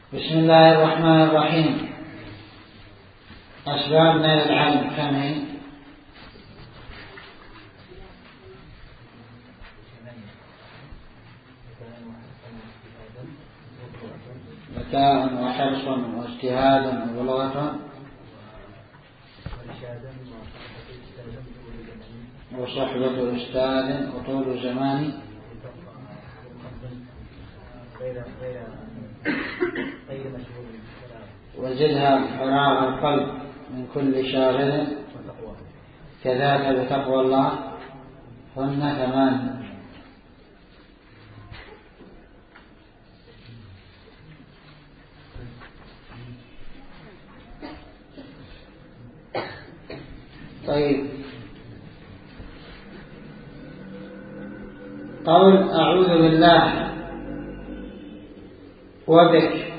بسم الله الرحمن الرحيم. أسباب نيل العلم كم هي؟ ذكاء وحرص واجتهاد وبلغة وصحبة أستاذ وطول زمان وزدها فراغ القلب من كل شاغل كذاك بتقوى الله هن ثمان. طيب، قول أعوذ بالله وبك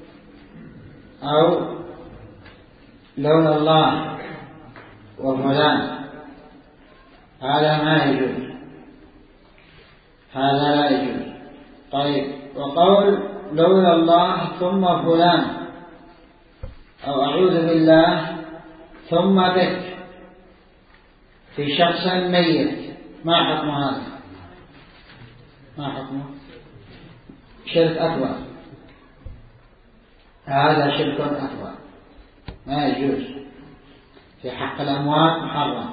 أو لولا الله وفلان هذا ما يجوز، هذا لا يجوز. طيب، وقول لولا الله ثم فلان أو أعوذ بالله ثم بك في شخص ميت، ما حكم هذا؟ ما حكمه؟ شرك أكبر، هذا شرك أكبر ما يجوز. في حق الأموات محرم،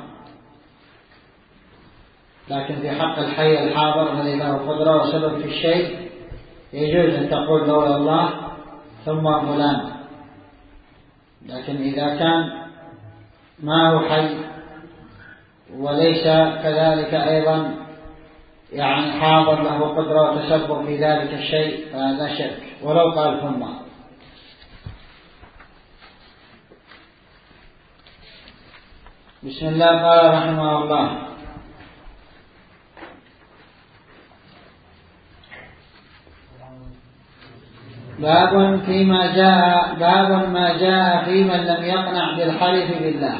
لكن في حق الحي الحاضر الذي له قدرة وسبب في الشيء يجوز أن تقول لولا الله ثم فلان. لكن إذا كان ما هو حي وليس كذلك أيضا يعني حاضر له قدرة وتسبب في ذلك الشيء فهذا شرك ولو قال ثم. بسم الله. قال رحمه الله: باب ما جاء في من لم يقنع بالحلف بالله.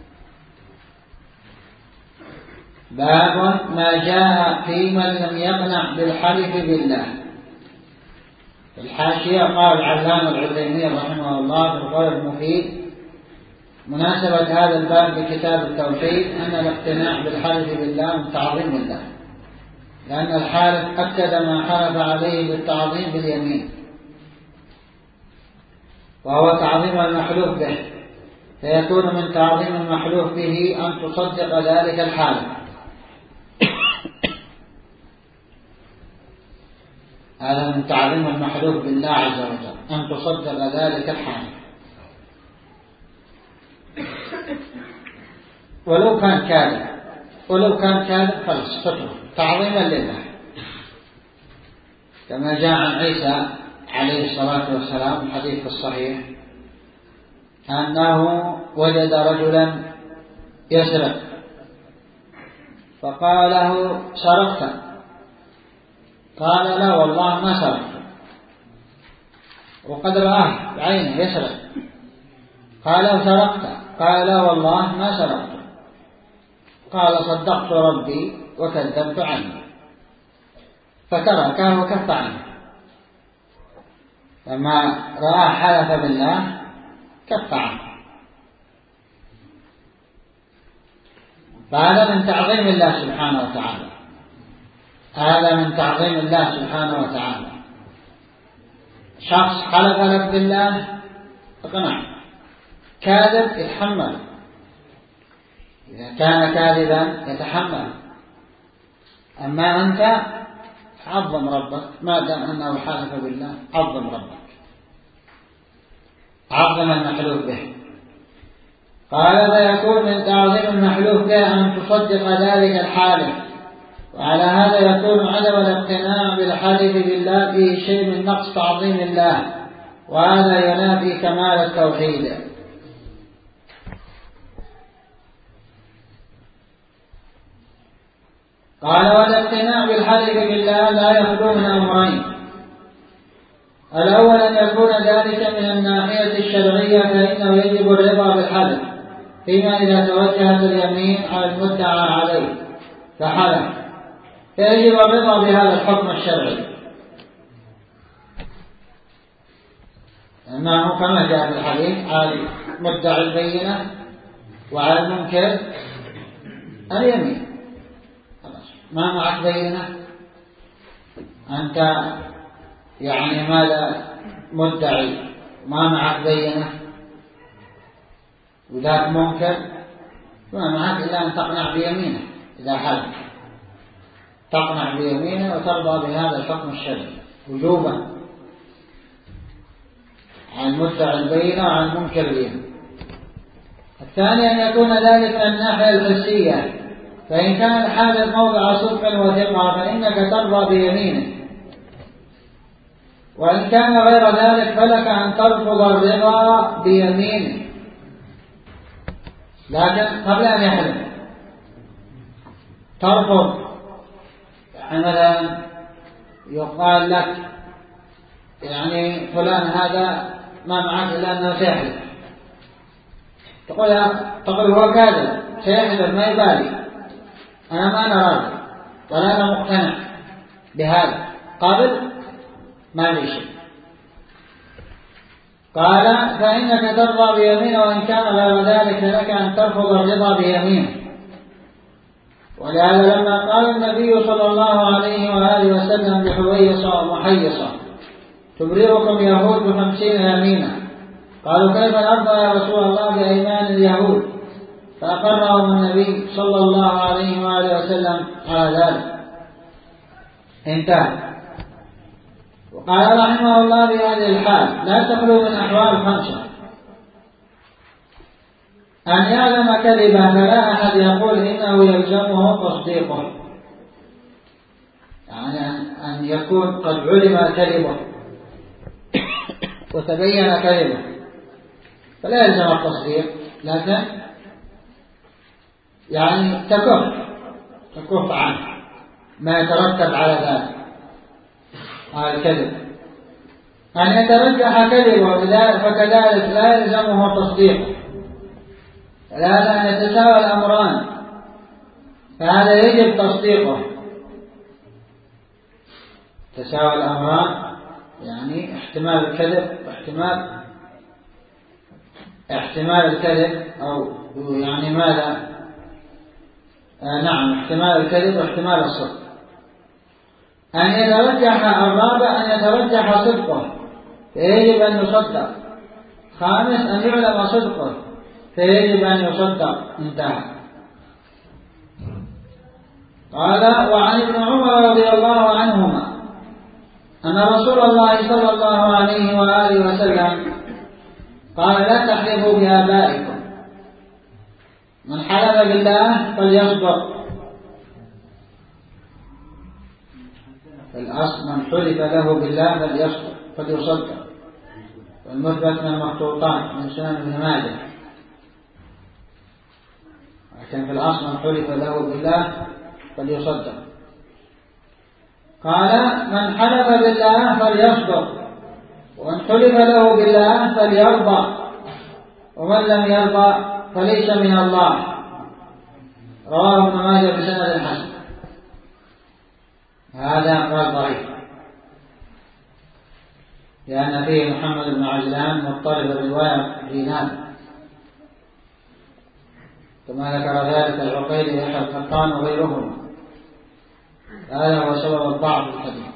باب ما جاء في من لم يقنع بالحلف بالله. في الحاشية قال العلامة العثيمين رحمه الله في القول المفيد: مناسبة هذا الباب بكتاب التوحيد أن الاقتناع بالحلف بالله من تعظيم الله، لأن الحالف أكد ما حلف عليه بالتعظيم باليمين، وهو تعظيم المحلوف به، فيكون من تعظيم المحلوف به أن تصدق ذلك الحالف. هذا من تعظيم المحلوف بالله عز وجل، أن تصدق ذلك الحالف ولو كان كاذب خلاص تترك تعظيما لله، كما جاء عن عيسى عليه الصلاة والسلام الحديث الصحيح أنه وجد رجلا يسرق فقال له: سرقت؟ قال: لا والله ما سرقت، وقد رآه بعينه يسرق. قال: سرقت؟ قال: لا والله ما سرقت. قال: صدقت ربي وكذبت عنه، فتركه وكف عنه. لما رآه حلف بالله كف عنه. فهذا من تعظيم الله سبحانه وتعالى، هذا من تعظيم الله سبحانه وتعالى. شخص حلف لك بالله اقنع، كاذب يتحمل، إذا كان كاذبا يتحمل. أما أنت عظم ربك، ما دام أنه حلف بالله عظم ربك، عظم المحلوف به. قال: فيكون من تعظيم المحلوف به أن تصدق ذلك الحالف، وعلى هذا يكون عدم الاقتناع بالحلف بالله فيه شيء من نقص تعظيم الله، وهذا ينافي كمال التوحيد. قال: والاقتناع بالحلف بالله لا يخلو من أمرين: الأول أن يكون ذلك من الناحية الشرعية، فإنه يجب الرضا بالحلف فيما إذا توجهت اليمين على المدعى عليه فحلف، فيجب الرضا بهذا الحكم الشرعي. أنه كما جاء في الحديث على مدعي البينة وعلى المنكر اليمين. ما معك بينة أنت يعني ماذا مدعي ما معك بينة وذاك منكر ما معك إلا أن تقنع بيمينه. إذا حلف تقنع بيمينه وترضى بهذا الحكم الشرعي وجوبا عن مدعي البينة وعن منكر اليمين. الثاني أن يكون ذلك من الناحية الحسية، فإن كان الحادث موضع صدق وثقة فإنك ترضى بيمينه، وإن كان غير ذلك فلك أن ترفض الرضا بيمينه، لكن قبل أن يحلف ترفض. يعني مثلا يقال لك يعني فلان هذا ما معك إلا أنه سيحلف، تقول هو كاذب سيحلف ما يبالي، أنا ما أنا راضي ولا أنا مقتنع بهذا، قابل ما لي شيء. قال فإنك ترضى بيمينه وإن كان غير ذلك لك أن ترفض الرضا بيمينه. ولهذا لما قال النبي صلى الله عليه وآله وسلم لحويصة ومحيصة تبرركم يهود ب50 يمينا، قالوا كيف نرضى يا رسول الله بأيمان اليهود؟ فأقرهم النبي صلى الله عليه وآله وسلم على ذلك. انتهى. وقال رحمه الله بهذه الحال لا تخلو من أحوال 5: أن يعلم كذبا فلا أحد يقول إنه يلزمه تصديقه، يعني أن يكون قد علم كذبه وتبين كذبه فلا يلزم التصديق، لكن يعني تكف عنه ما يترتب على ذلك على الكذب. أن يترجح كذبه فكذلك لا يلزمه تصديقه، فلا أن يتساوى الأمران فهذا يجب تصديقه. تساوى الأمران يعني احتمال الكذب احتمال الكذب أو يعني ماذا نعم احتمال الكذب واحتمال الصدق. أن يترجح الرابع أن يترجح صدقه فيجب أن يصدق. 5 أن يعلم صدقه فيجب أن يصدق. انتهى. قال وعن ابن عمر رضي الله عنهما أن رسول الله صلى الله عليه وآله وسلم قال لا تحلفوا بآبائكم، من حلف بالله فليصدق. الأصل من حلف له بالله فليصدق، والمثبت من المخطوطات من سنن ابن ماجه، لكن في الأصل من حلف له بالله فليصدق. قال من حلف بالله فليصدق، ومن حلف له بالله فليرضى، ومن لم يرضى فليس من الله. رواه ابن ماجه بسند حسن. هذا قال ضعيف لأن فيه محمد بن عجلان مضطرب الرواية دينان، كما ذكر ذلك العقيلي يحيى القطان وغيرهما. هذا هو سبب الضعف في الحديث.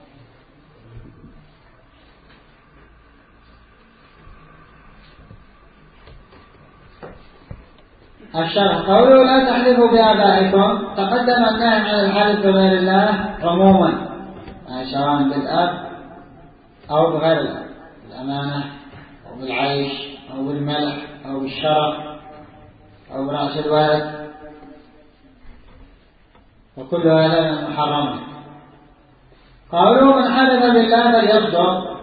الشرح قوله لا تحلفوا بآبائكم، تقدم النهي عن الحلف بغير الله عموما، يعني سواء بالأب أو بغير الله، بالأمانة أو بالعيش أو بالملح أو بالشرف أو برأس الولد، وكل هذا من المحرمات. قوله من حلف بالله فليصدق،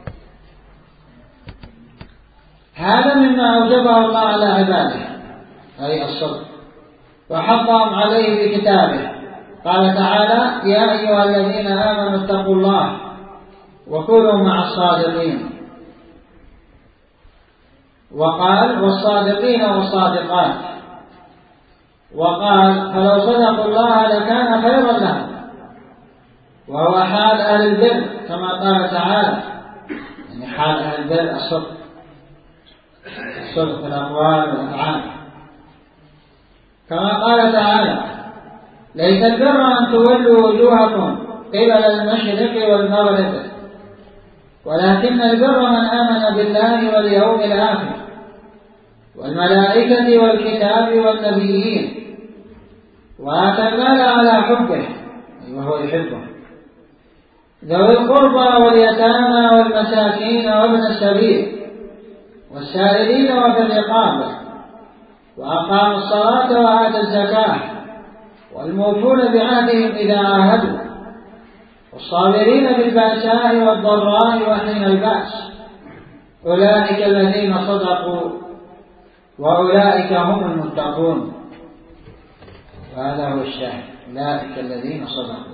هذا مما أوجبه الله على عباده أي الصدق، وحطهم عليه في كتابه. قال تعالى يا أيها الذين آمنوا اتقوا الله وكونوا مع الصادقين، وقال والصادقين والصادقات، وقال فلو صدقوا الله لكان خيرا لهم، وهو حال أهل البر كما قال تعالى يعني حال أهل البر الصدق في الأقوال والأفعال، كما قال تعالى: ليس البر أن تولوا وجوهكم قبل المشرق والمغرب ولكن البر من آمن بالله واليوم الآخر والملائكة والكتاب والنبيين وآتى المال على حبه وهو يحبه ذوي القربى واليتامى والمساكين وابن السبيل والسائلين وفي الرقاب وأقاموا الصلاة وآتوا الزكاة والموفون بعهدهم إذا عاهدوا والصابرين بالبأساء والضراء وحين البأس أولئك الذين صدقوا وأولئك هم المتقون. وهذا هو الشاهد: أولئك الذين صدقوا.